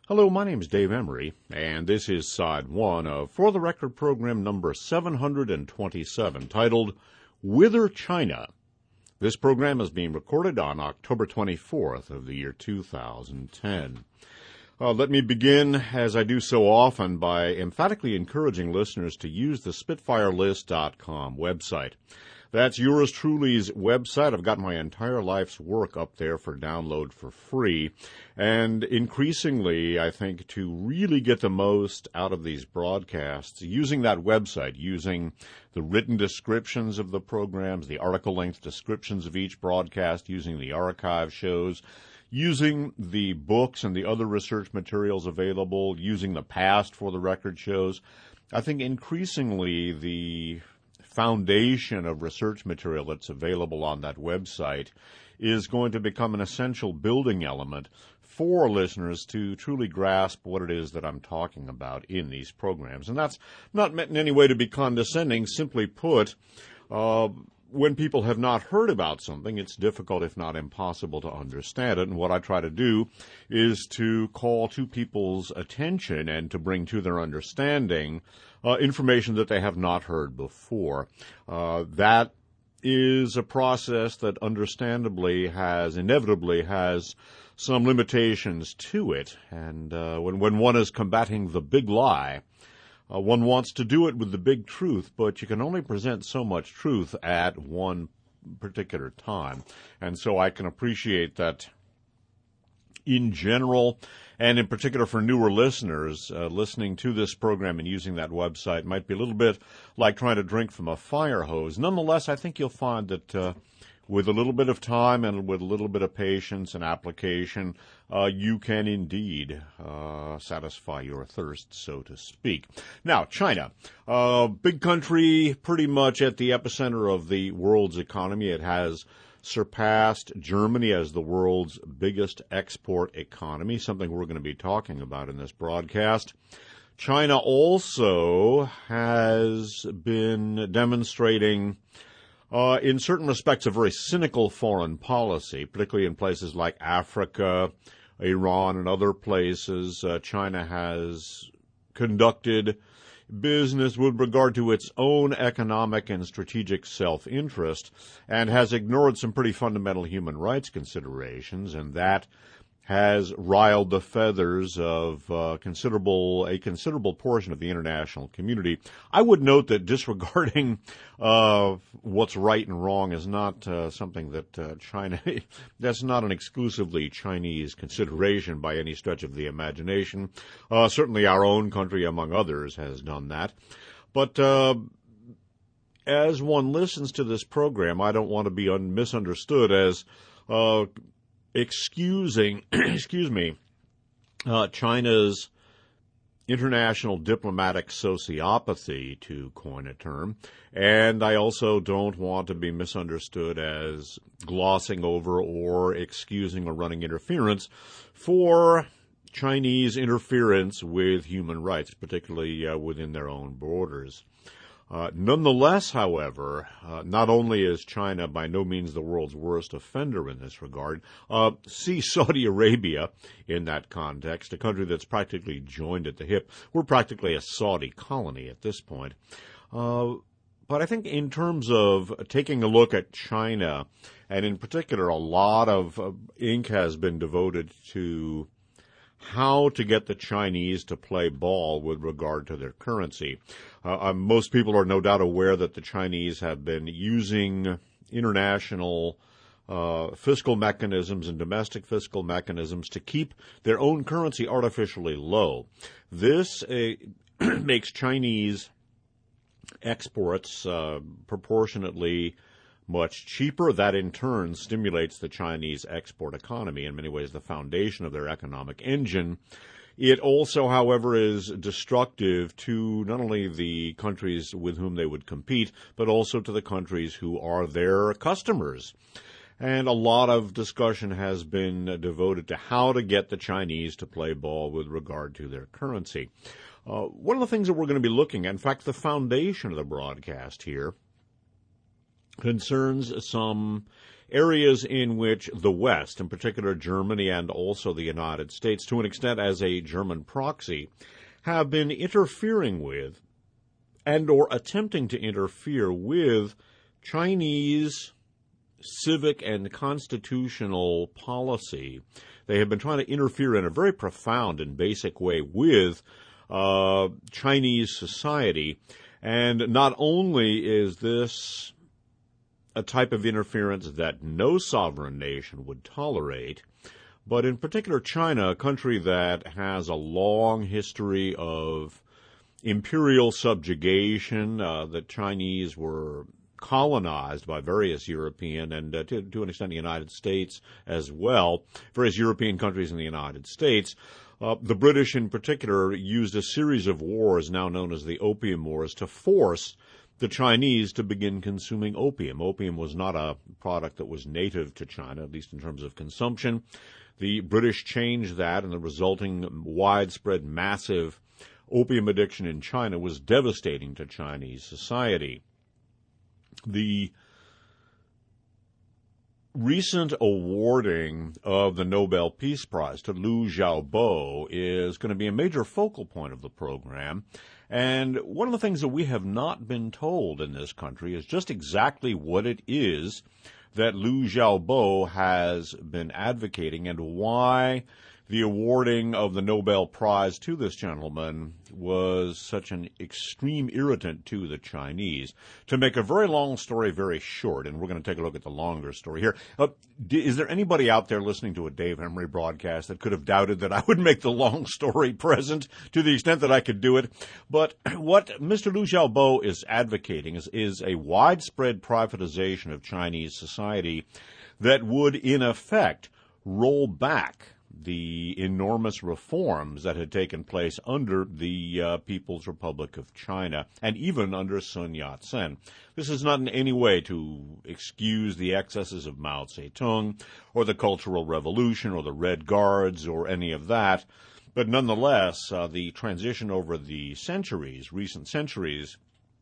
Hello, my name is Dave Emery, and this is Side 1 of For the Record program number 727, titled Whither China? This program is being recorded on October 24th of the year 2010. Let me begin, as I do so often, by emphatically encouraging listeners to use the SpitfireList.com website. That's yours truly's website. I've got my entire life's work up there for download for free. And increasingly, I think, to really get the most out of these broadcasts, using that website, using the written descriptions of the programs, the article-length descriptions of each broadcast, using the archive shows, using the books and the other research materials available, using the past for the record shows, I think increasingly the foundation of research material that's available on that website is going to become an essential building element for listeners to truly grasp what it is that I'm talking about in these programs. And that's not meant in any way to be condescending. Simply put, when people have not heard about something, it's difficult, if not impossible, to understand it. And what I try to do is to call to people's attention and to bring to their understanding information that they have not heard before. That is a process that understandably inevitably has some limitations to it. And when one is combating the big lie, one wants to do it with the big truth, but you can only present so much truth at one particular time. And so I can appreciate that in general, and in particular for newer listeners, listening to this program and using that website might be a little bit like trying to drink from a fire hose. Nonetheless, I think you'll find that with a little bit of time and with a little bit of patience and application, you can indeed satisfy your thirst, so to speak. Now, China, big country, pretty much at the epicenter of the world's economy. It has surpassed Germany as the world's biggest export economy, something we're going to be talking about in this broadcast. China also has been demonstrating, in certain respects, a very cynical foreign policy, particularly in places like Africa, Iran, and other places. China has conducted business with regard to its own economic and strategic self-interest and has ignored some pretty fundamental human rights considerations, and that has riled the feathers of a considerable portion of the international community. I would note that disregarding what's right and wrong is not something that China, that's not an exclusively Chinese consideration by any stretch of the imagination. Certainly our own country, among others, has done that. But as one listens to this program, I don't want to be misunderstood as excusing, China's international diplomatic sociopathy, to coin a term, and I also don't want to be misunderstood as glossing over or excusing or running interference for Chinese interference with human rights, particularly within their own borders. Nonetheless, however, not only is China by no means the world's worst offender in this regard, see Saudi Arabia in that context, a country that's practically joined at the hip. We're practically a Saudi colony at this point. But I think in terms of taking a look at China, and in particular a lot of ink has been devoted to how to get the Chinese to play ball with regard to their currency. Most people are no doubt aware that the Chinese have been using international fiscal mechanisms and domestic fiscal mechanisms to keep their own currency artificially low. This makes Chinese exports proportionately much cheaper. That in turn stimulates the Chinese export economy, in many ways the foundation of their economic engine. It also, however, is destructive to not only the countries with whom they would compete, but also to the countries who are their customers. And a lot of discussion has been devoted to how to get the Chinese to play ball with regard to their currency. One of the things that we're going to be looking at, in fact, the foundation of the broadcast here, concerns some areas in which the West, in particular Germany and also the United States, to an extent as a German proxy, have been interfering with and or attempting to interfere with Chinese civic and constitutional policy. They have been trying to interfere in a very profound and basic way with Chinese society. And not only is this a type of interference that no sovereign nation would tolerate, but in particular China, a country that has a long history of imperial subjugation. The Chinese were colonized by various European and to an extent the United States as well, various European countries in the United States. The British in particular used a series of wars now known as the Opium Wars to force the Chinese to begin consuming opium. Opium was not a product that was native to China, at least in terms of consumption. The British changed that, and the resulting widespread, massive opium addiction in China was devastating to Chinese society. The recent awarding of the Nobel Peace Prize to Liu Xiaobo is going to be a major focal point of the program. And one of the things that we have not been told in this country is just exactly what it is that Liu Xiaobo has been advocating and why the awarding of the Nobel Prize to this gentleman was such an extreme irritant to the Chinese. To make a very long story very short, and we're going to take a look at the longer story here, is there anybody out there listening to a Dave Emory broadcast that could have doubted that I would make the long story present to the extent that I could do it? But what Mr. Liu Xiaobo is advocating is a widespread privatization of Chinese society that would, in effect, roll back the enormous reforms that had taken place under the People's Republic of China and even under Sun Yat-sen. This is not in any way to excuse the excesses of Mao Zedong or the Cultural Revolution or the Red Guards or any of that, but nonetheless, the transition over the recent centuries,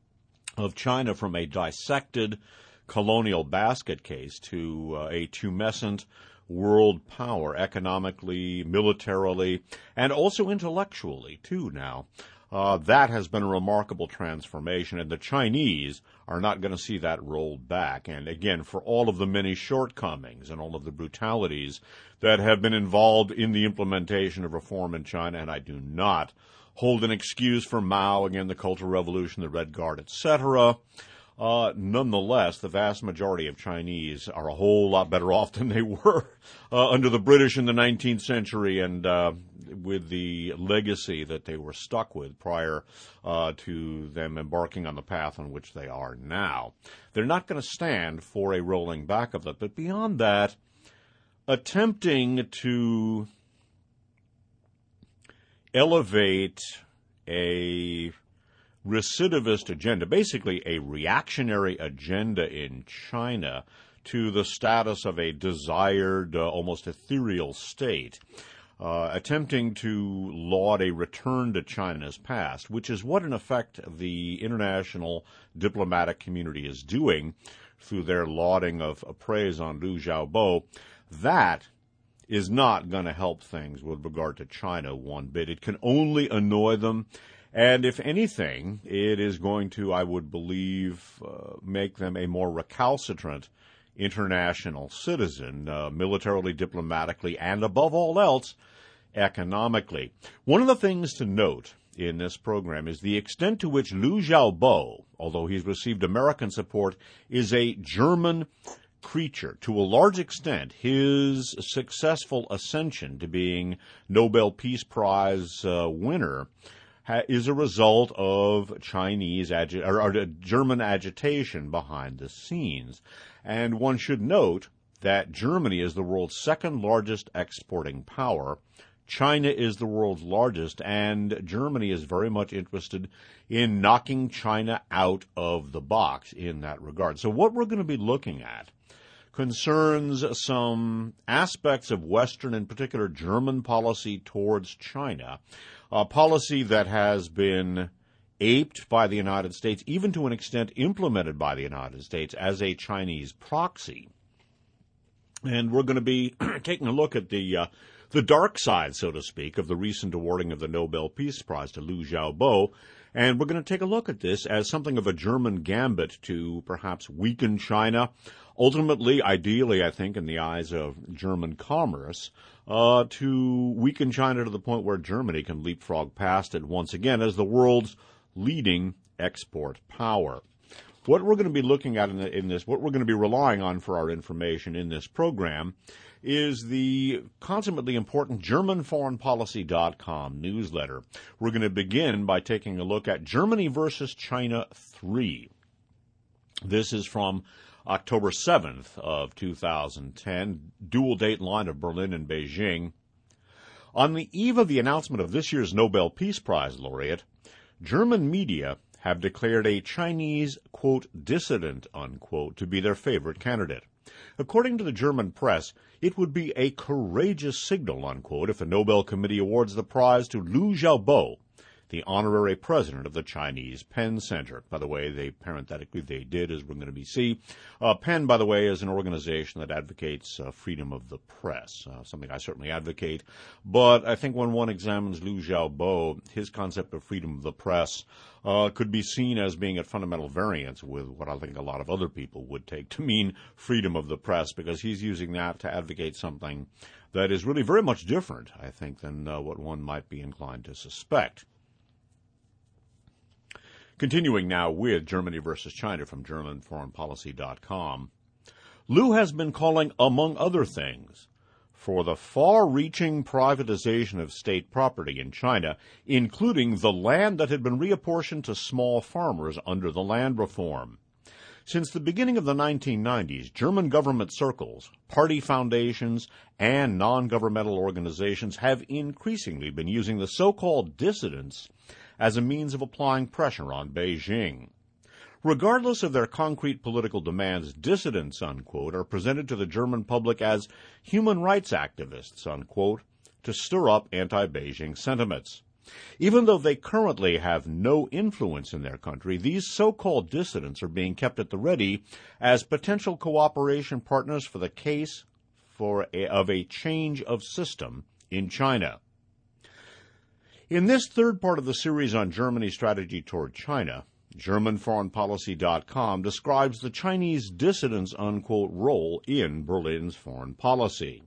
of China from a dissected colonial basket case to a tumescent world power, economically, militarily, and also intellectually, too, now. That has been a remarkable transformation, and the Chinese are not going to see that rolled back. And again, for all of the many shortcomings and all of the brutalities that have been involved in the implementation of reform in China, and I do not hold an excuse for Mao, again, the Cultural Revolution, the Red Guard, etc., nonetheless, the vast majority of Chinese are a whole lot better off than they were under the British in the 19th century and with the legacy that they were stuck with prior to them embarking on the path on which they are now. They're not going to stand for a rolling back of that. But beyond that, attempting to elevate a recidivist agenda, basically a reactionary agenda in China, to the status of a desired, almost ethereal state, attempting to laud a return to China's past, which is what, in effect, the international diplomatic community is doing through their lauding of praise on Liu Xiaobo. That is not going to help things with regard to China one bit. It can only annoy them. And if anything, it is going to, I would believe, make them a more recalcitrant international citizen, militarily, diplomatically, and above all else, economically. One of the things to note in this program is the extent to which Liu Xiaobo, although he's received American support, is a German creature. To a large extent, his successful ascension to being Nobel Peace Prize winner is a result of German agitation behind the scenes. And one should note that Germany is the world's second largest exporting power. China is the world's largest, and Germany is very much interested in knocking China out of the box in that regard. So what we're going to be looking at concerns some aspects of Western, in particular German policy towards China, a policy that has been aped by the United States, even to an extent implemented by the United States as a Chinese proxy. And we're going to be taking a look at the dark side, so to speak, of the recent awarding of the Nobel Peace Prize to Liu Xiaobo. And we're going to take a look at this as something of a German gambit to perhaps weaken China. Ultimately, ideally, I think, in the eyes of German commerce, to weaken China to the point where Germany can leapfrog past it once again as the world's leading export power. What we're going to be looking at in this, what we're going to be relying on for our information in this program, is the consummately important GermanForeignPolicy.com newsletter. We're going to begin by taking a look at Germany versus China 3. This is from October 7th of 2010, dual date line of Berlin and Beijing. On the eve of the announcement of this year's Nobel Peace Prize laureate, German media have declared a Chinese, quote, dissident, unquote, to be their favorite candidate. According to the German press, it would be a courageous signal, unquote, if the Nobel Committee awards the prize to Liu Xiaobo, the honorary president of the Chinese Penn Center. By the way, parenthetically, they did, as we're going to see. Penn, by the way, is an organization that advocates freedom of the press, something I certainly advocate. But I think when one examines Liu Xiaobo, his concept of freedom of the press could be seen as being at fundamental variance with what I think a lot of other people would take to mean freedom of the press, because he's using that to advocate something that is really very much different, I think, than what one might be inclined to suspect. Continuing now with Germany versus China from GermanForeignPolicy.com, Liu has been calling, among other things, for the far-reaching privatization of state property in China, including the land that had been reapportioned to small farmers under the land reform. Since the beginning of the 1990s, German government circles, party foundations, and non-governmental organizations have increasingly been using the so-called dissidents as a means of applying pressure on Beijing. Regardless of their concrete political demands, dissidents, unquote, are presented to the German public as human rights activists, unquote, to stir up anti-Beijing sentiments. Even though they currently have no influence in their country, these so-called dissidents are being kept at the ready as potential cooperation partners for the case of a change of system in China. In this third part of the series on Germany's strategy toward China, GermanForeignPolicy.com describes the Chinese dissidents' unquote role in Berlin's foreign policy.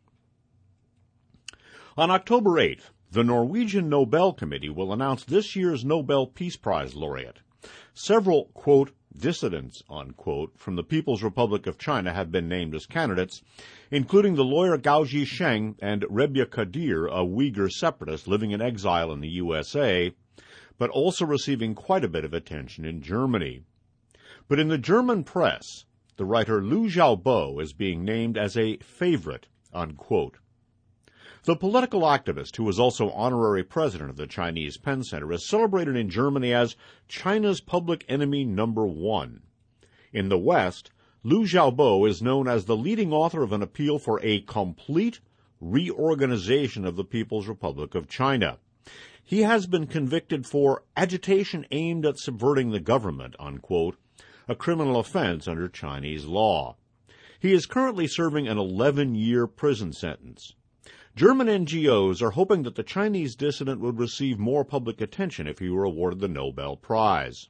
On October 8th, the Norwegian Nobel Committee will announce this year's Nobel Peace Prize laureate. Several, quote, dissidents, unquote, from the People's Republic of China have been named as candidates, including the lawyer Gao Zhisheng and Rebia Kadir, a Uyghur separatist living in exile in the USA, but also receiving quite a bit of attention in Germany. But in the German press, the writer Liu Xiaobo is being named as a favorite, unquote. The political activist, who is also honorary president of the Chinese Penn Center, is celebrated in Germany as China's public enemy number one. In the West, Liu Xiaobo is known as the leading author of an appeal for a complete reorganization of the People's Republic of China. He has been convicted for agitation aimed at subverting the government, unquote, a criminal offense under Chinese law. He is currently serving an 11-year prison sentence. German NGOs are hoping that the Chinese dissident would receive more public attention if he were awarded the Nobel Prize.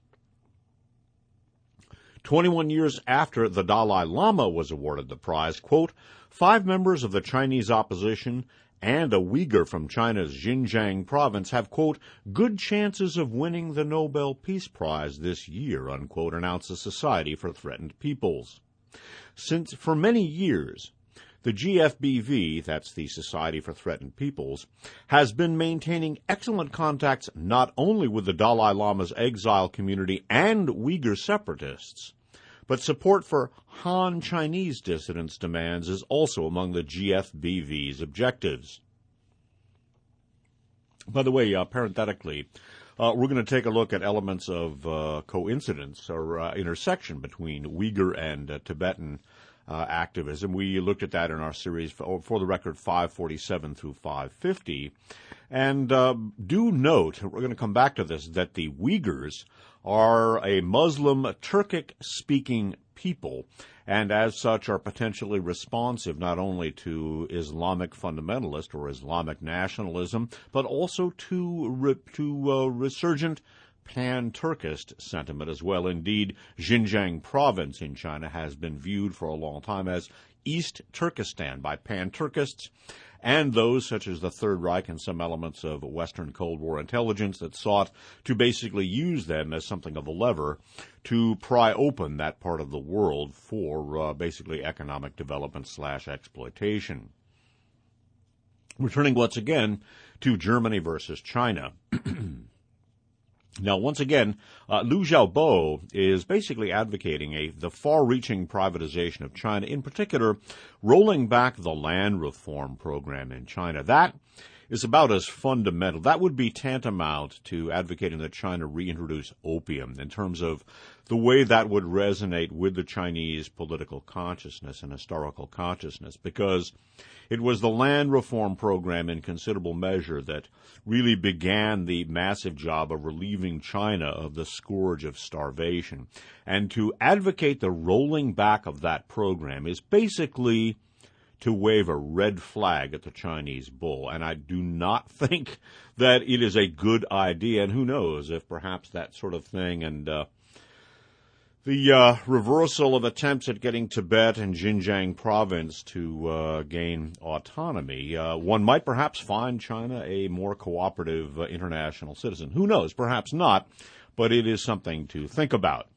21 years after the Dalai Lama was awarded the prize, quote, 5 members of the Chinese opposition and a Uyghur from China's Xinjiang province have, quote, good chances of winning the Nobel Peace Prize this year, unquote, announced the Society for Threatened Peoples. Since for many years, the GFBV, that's the Society for Threatened Peoples, has been maintaining excellent contacts not only with the Dalai Lama's exile community and Uyghur separatists, but support for Han Chinese dissidents' demands is also among the GFBV's objectives. By the way, parenthetically, we're going to take a look at elements of coincidence or intersection between Uyghur and Tibetan activism. We looked at that in our series, for the record, 547 through 550. And do note, we're going to come back to this, that the Uyghurs are a Muslim Turkic-speaking people, and as such are potentially responsive not only to Islamic fundamentalist or Islamic nationalism, but also to resurgent pan-Turkist sentiment as well. Indeed, Xinjiang province in China has been viewed for a long time as East Turkestan by pan-Turkists, and those such as the Third Reich and some elements of Western Cold War intelligence that sought to basically use them as something of a lever to pry open that part of the world for basically economic development / exploitation. Returning once again to Germany versus China. Now, once again, Liu Xiaobo is basically advocating the far-reaching privatization of China, in particular, rolling back the land reform program in China. That is about as fundamental. That would be tantamount to advocating that China reintroduce opium in terms of the way that would resonate with the Chinese political consciousness and historical consciousness, because it was the land reform program in considerable measure that really began the massive job of relieving China of the scourge of starvation. And to advocate the rolling back of that program is basically to wave a red flag at the Chinese bull. And I do not think that it is a good idea. And who knows if perhaps that sort of thing and the reversal of attempts at getting Tibet and Xinjiang province to gain autonomy, one might perhaps find China a more cooperative international citizen. Who knows? Perhaps not, but it is something to think about.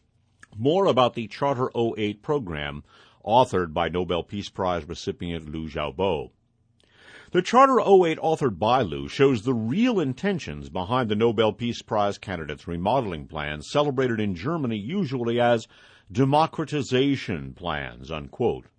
More about the Charter 08 program authored by Nobel Peace Prize recipient Liu Xiaobo. The Charter 08 authored by Liu shows the real intentions behind the Nobel Peace Prize candidates' remodeling plans, celebrated in Germany usually as democratization plans, unquote.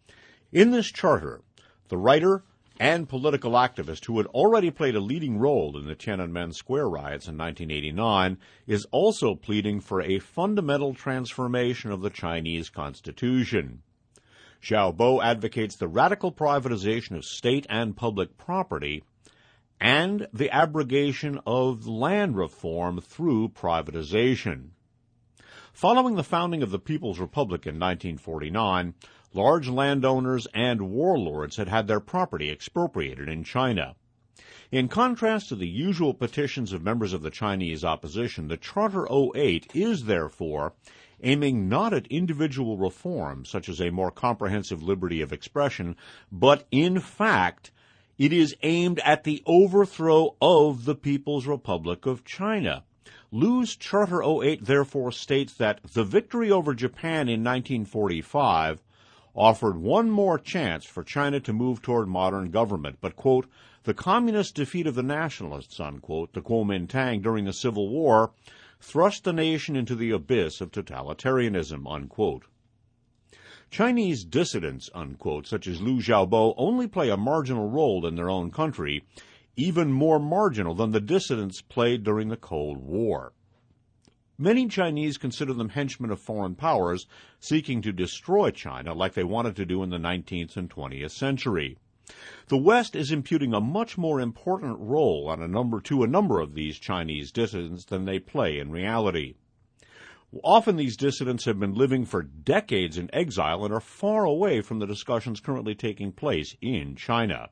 In this charter, the writer and political activist who had already played a leading role in the Tiananmen Square riots in 1989 is also pleading for a fundamental transformation of the Chinese constitution. Xiaobo advocates the radical privatization of state and public property and the abrogation of land reform through privatization. Following the founding of the People's Republic in 1949, large landowners and warlords had their property expropriated in China. In contrast to the usual petitions of members of the Chinese opposition, the Charter 08 is, therefore, aiming not at individual reform, such as a more comprehensive liberty of expression, but, in fact, it is aimed at the overthrow of the People's Republic of China. Liu's Charter 08 therefore states that the victory over Japan in 1945 offered one more chance for China to move toward modern government, but, quote, the communist defeat of the nationalists, unquote, the Kuomintang during the Civil War, thrust the nation into the abyss of totalitarianism, unquote. Chinese dissidents, unquote, such as Liu Xiaobo, only play a marginal role in their own country, even more marginal than the dissidents played during the Cold War. Many Chinese consider them henchmen of foreign powers seeking to destroy China like they wanted to do in the 19th and 20th century. The West is imputing a much more important role to a number of these Chinese dissidents than they play in reality. Often these dissidents have been living for decades in exile and are far away from the discussions currently taking place in China.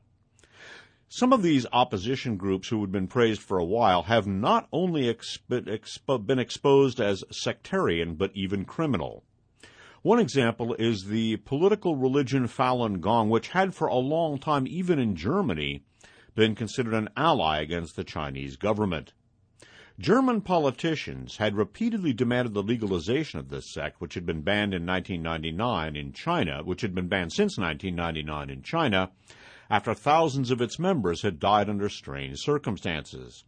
Some of these opposition groups who had been praised for a while have not only been exposed as sectarian, but even criminal. One example is the political religion Falun Gong, which had for a long time, even in Germany, been considered an ally against the Chinese government. German politicians had repeatedly demanded the legalization of this sect, which had been banned in 1999 in China, which had been banned since 1999 in China, after thousands of its members had died under strange circumstances.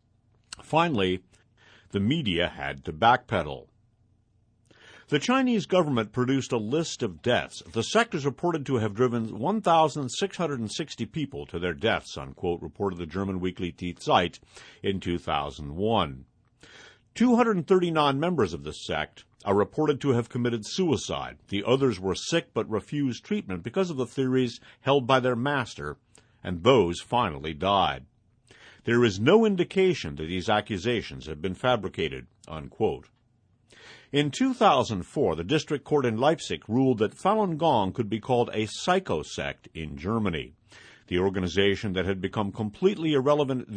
Finally, the media had to backpedal. The Chinese government produced a list of deaths. The sect is reported to have driven 1,660 people to their deaths, unquote, reported the German weekly Die Zeit in 2001. 239 members of the sect are reported to have committed suicide. The others were sick but refused treatment because of the theories held by their master, and those finally died. There is no indication that these accusations have been fabricated," unquote. In 2004, the district court in Leipzig ruled that Falun Gong could be called a psycho-sect in Germany. The organization had become completely irrelevant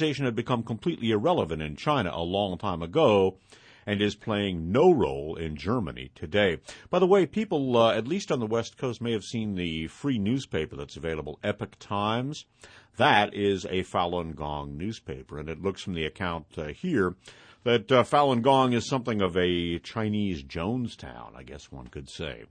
in China a long time ago, and is playing no role in Germany today. By the way, people, at least on the West Coast, may have seen the free newspaper that's available, Epoch Times. That is a Falun Gong newspaper, and it looks from the account here that Falun Gong is something of a Chinese Jonestown, I guess one could say.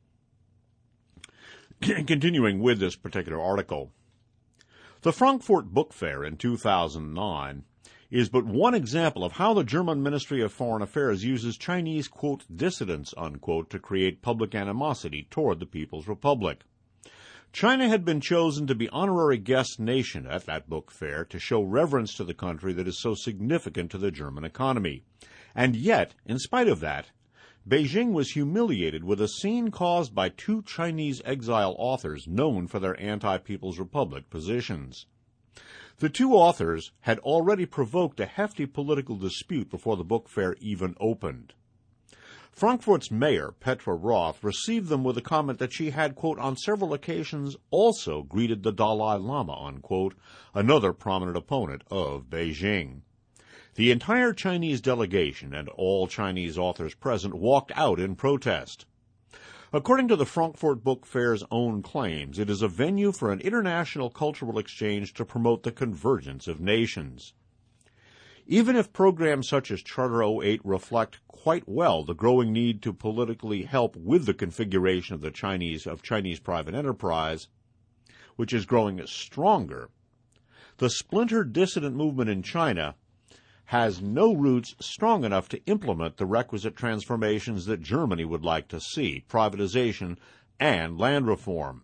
Continuing with this particular article, the Frankfurt Book Fair in 2009 is but one example of how the German Ministry of Foreign Affairs uses Chinese, quote, dissidents, unquote, to create public animosity toward the People's Republic. China had been chosen to be honorary guest nation at that book fair to show reverence to the country that is so significant to the German economy. And yet, in spite of that, Beijing was humiliated with a scene caused by two Chinese exile authors known for their anti-People's Republic positions. The two authors had already provoked a hefty political dispute before the book fair even opened. Frankfurt's mayor, Petra Roth, received them with a comment that she had, quote, on several occasions also greeted the Dalai Lama, unquote, another prominent opponent of Beijing. The entire Chinese delegation and all Chinese authors present walked out in protest. According to the Frankfurt Book Fair's own claims, it is a venue for an international cultural exchange to promote the convergence of nations. Even if programs such as Charter 08 reflect quite well the growing need to politically help with the configuration of Chinese private enterprise, which is growing stronger, the splintered dissident movement in China has no roots strong enough to implement the requisite transformations that Germany would like to see, privatization and land reform.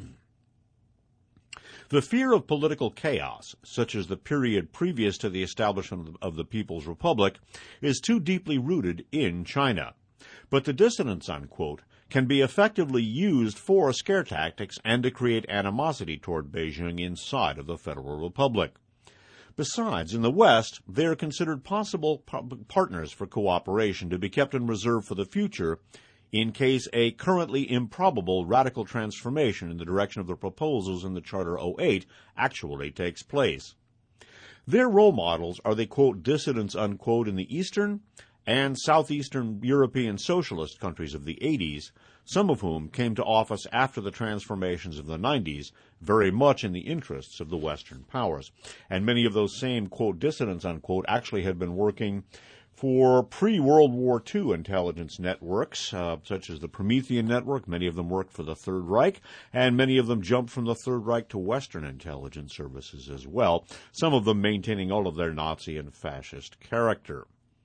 The fear of political chaos, such as the period previous to the establishment of the People's Republic, is too deeply rooted in China. But the dissidents, unquote, can be effectively used for scare tactics and to create animosity toward Beijing inside of the Federal Republic. Besides, in the West, they are considered possible partners for cooperation to be kept in reserve for the future in case a currently improbable radical transformation in the direction of the proposals in the Charter 08 actually takes place. Their role models are the, quote, dissidents, unquote, in the Eastern and Southeastern European socialist countries of the 80s, some of whom came to office after the transformations of the 90s, very much in the interests of the Western powers. And many of those same, quote, dissidents, unquote, actually had been working for pre-World War II intelligence networks, such as the Promethean Network. Many of them worked for the Third Reich, and many of them jumped from the Third Reich to Western intelligence services as well, some of them maintaining all of their Nazi and fascist character.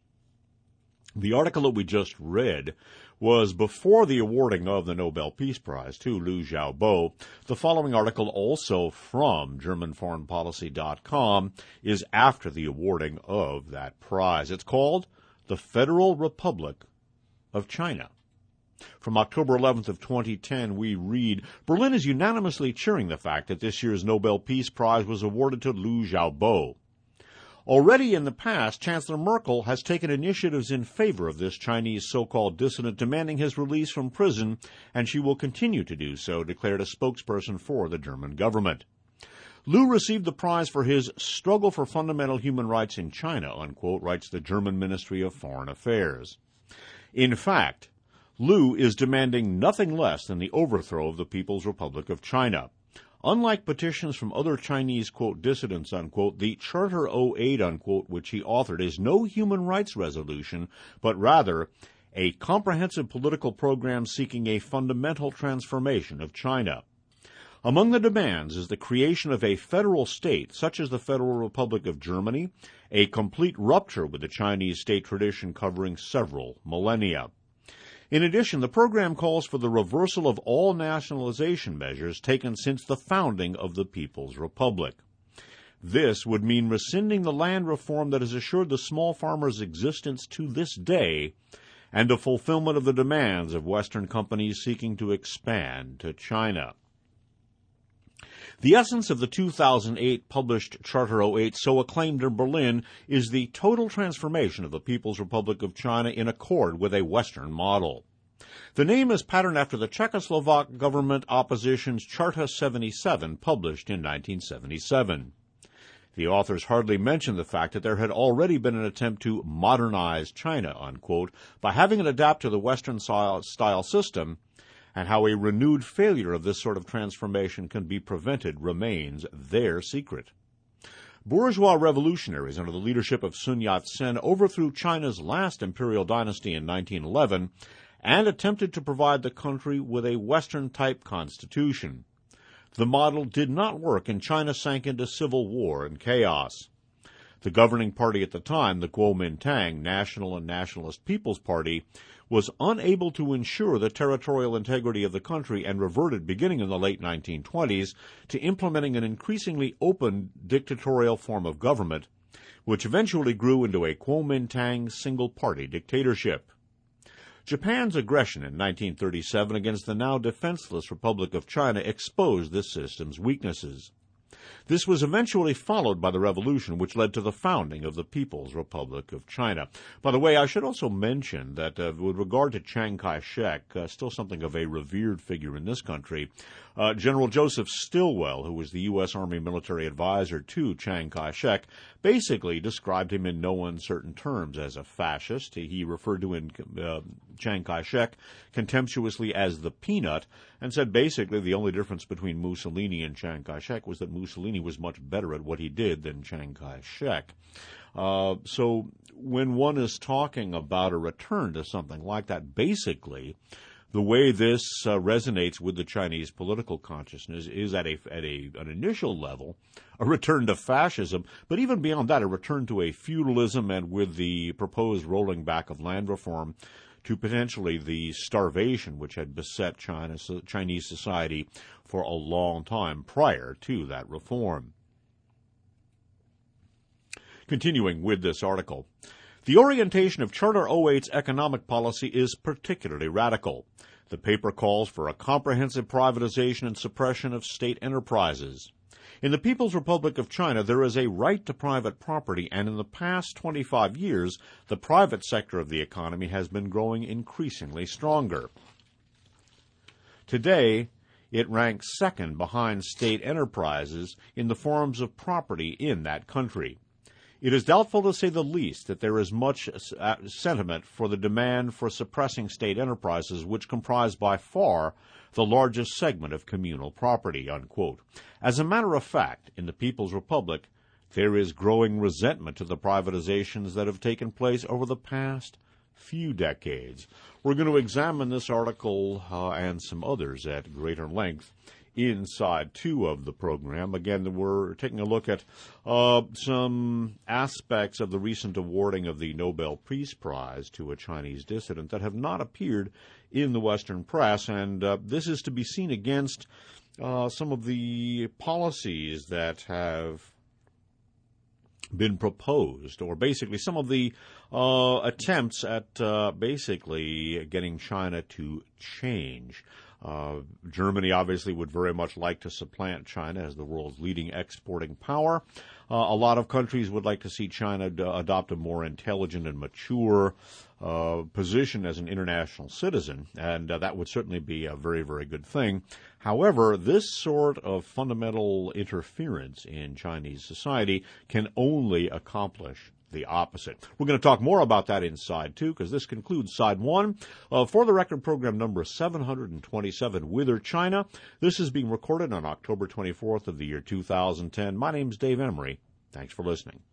The article that we just read was before the awarding of the Nobel Peace Prize to Liu Xiaobo. The following article, also from GermanForeignPolicy.com, is after the awarding of that prize. It's called The Federal Republic of China. From October 11th of 2010, we read, Berlin is unanimously cheering the fact that this year's Nobel Peace Prize was awarded to Liu Xiaobo. Already in the past, Chancellor Merkel has taken initiatives in favor of this Chinese so-called dissident, demanding his release from prison, and she will continue to do so, declared a spokesperson for the German government. Liu received the prize for his struggle for fundamental human rights in China, unquote, writes the German Ministry of Foreign Affairs. In fact, Liu is demanding nothing less than the overthrow of the People's Republic of China. Unlike petitions from other Chinese, quote, dissidents, unquote, the Charter 08, unquote, which he authored, is no human rights resolution, but rather a comprehensive political program seeking a fundamental transformation of China. Among the demands is the creation of a federal state, such as the Federal Republic of Germany, a complete rupture with the Chinese state tradition covering several millennia. In addition, the program calls for the reversal of all nationalization measures taken since the founding of the People's Republic. This would mean rescinding the land reform that has assured the small farmer's existence to this day, and a fulfillment of the demands of Western companies seeking to expand to China. The essence of the 2008 published Charter 08, so acclaimed in Berlin, is the total transformation of the People's Republic of China in accord with a Western model. The name is patterned after the Czechoslovak government opposition's Charta 77, published in 1977. The authors hardly mention the fact that there had already been an attempt to modernize China, unquote, by having it adapt to the Western-style system, and how a renewed failure of this sort of transformation can be prevented remains their secret. Bourgeois revolutionaries under the leadership of Sun Yat-sen overthrew China's last imperial dynasty in 1911 and attempted to provide the country with a Western-type constitution. The model did not work, and China sank into civil war and chaos. The governing party at the time, the Kuomintang, National and Nationalist People's Party, was unable to ensure the territorial integrity of the country and reverted, beginning in the late 1920s, to implementing an increasingly open dictatorial form of government, which eventually grew into a Kuomintang single-party dictatorship. Japan's aggression in 1937 against the now defenseless Republic of China exposed this system's weaknesses. This was eventually followed by the revolution, which led to the founding of the People's Republic of China. By the way, I should also mention that with regard to Chiang Kai-shek, still something of a revered figure in this country, General Joseph Stilwell, who was the U.S. Army military advisor to Chiang Kai-shek, basically described him in no uncertain terms as a fascist. He referred to Chiang Kai-shek contemptuously as the peanut, and said basically the only difference between Mussolini and Chiang Kai-shek was that Mussolini was much better at what he did than Chiang Kai-shek. So when one is talking about a return to something like that, basically the way this resonates with the Chinese political consciousness is at an initial level a return to fascism, but even beyond that, a return to a feudalism, and with the proposed rolling back of land reform to potentially the starvation which had beset Chinese society for a long time prior to that reform. Continuing with this article, the orientation of Charter 08's economic policy is particularly radical. The paper calls for a comprehensive privatization and suppression of state enterprises. In the People's Republic of China, there is a right to private property, and in the past 25 years, the private sector of the economy has been growing increasingly stronger. Today, it ranks second behind state enterprises in the forms of property in that country. It is doubtful, to say the least, that there is much sentiment for the demand for suppressing state enterprises, which comprise by far the largest segment of communal property, unquote. As a matter of fact, in the People's Republic, there is growing resentment to the privatizations that have taken place over the past few decades. We're going to examine this article and some others at greater length in Side 2 of the program. Again, we're taking a look at some aspects of the recent awarding of the Nobel Peace Prize to a Chinese dissident that have not appeared in the Western press, and this is to be seen against some of the policies that have been proposed, or basically some of the attempts at basically getting China to change. Germany obviously would very much like to supplant China as the world's leading exporting power. A lot of countries would like to see China adopt a more intelligent and mature position as an international citizen, and that would certainly be a very, very good thing. However, this sort of fundamental interference in Chinese society can only accomplish the opposite. We're going to talk more about that in Side 2, because this concludes Side 1 For the Record program number 727, Whither China. This is being recorded on October 24th of the year 2010. My name's Dave Emery. Thanks for listening.